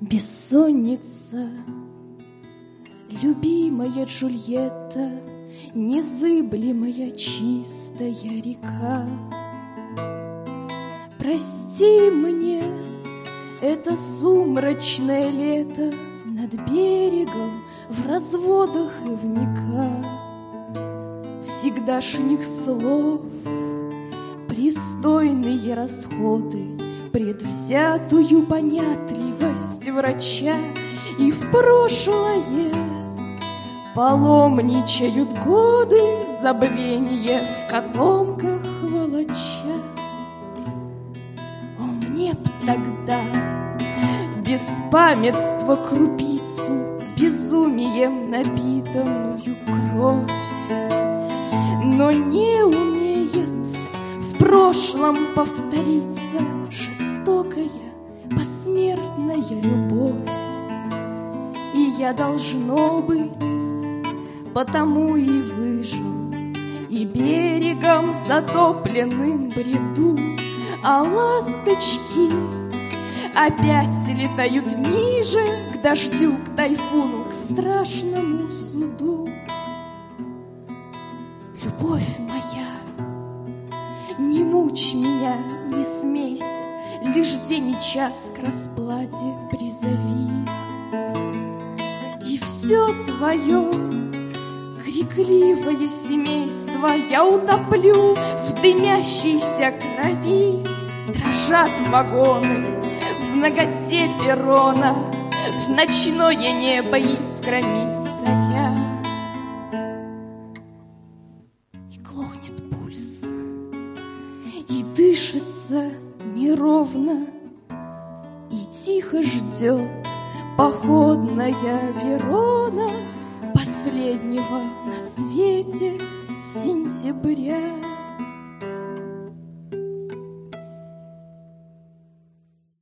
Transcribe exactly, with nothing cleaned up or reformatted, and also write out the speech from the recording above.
Бессонница, любимая Джульетта, незыблемая чистая река. Прости мне это сумрачное лето над берегом в разводах и в никах. Всегдашних слов пристойные расходы, предвзятую понятливость врача, и в прошлое паломничают годы забвения в котомках волоча. О, мне б тогда беспамятство крупицу, безумием напитанную кровь, но не умеет в прошлом повториться жестокая посмертная любовь. И я, должно быть, потому и выжил, и берегом затопленным бреду, а ласточки опять летают ниже, к дождю, к тайфуну, к страшному суду. Любовь моя, не мучь меня, не смейся, лишь день и час к расплате призови. И все твое крикливое семейство я утоплю в дымящейся крови. Дрожат вагоны в наготе перрона, в ночное небо искрами заря. И глохнет пульс, и дышится неровно, и тихо ждет походная Верона последнего на свете сентября.